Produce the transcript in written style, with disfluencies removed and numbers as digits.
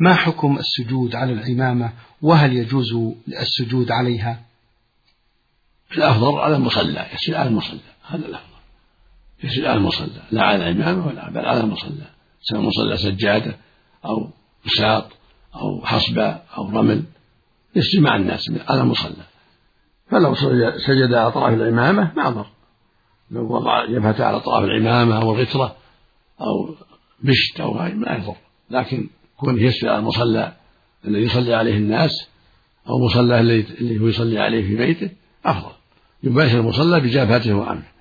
ما حكم السجود على العمامة، وهل يجوز السجود عليها؟ الأفضل على المصلى، يسجد على المصلى، هذا الأفضل، يسجد على المصلى لا على العمامة ولا بل على المصلى، سواء مصلى سجادة أو بساط أو حصبة أو رمل، يسجد مع الناس على المصلى. فلو سجد على طرف العمامة ما ضر، لو وضع جبهته على طرف العمامة أو الغترة أو بشت أو غيره ما يضر، لكن كونه يسجد على المصلى الذي يصلي عليه الناس أو مصلى اللي هو يصلي عليه في بيته أفضل، يباشر المصلى بجبهته وعنه.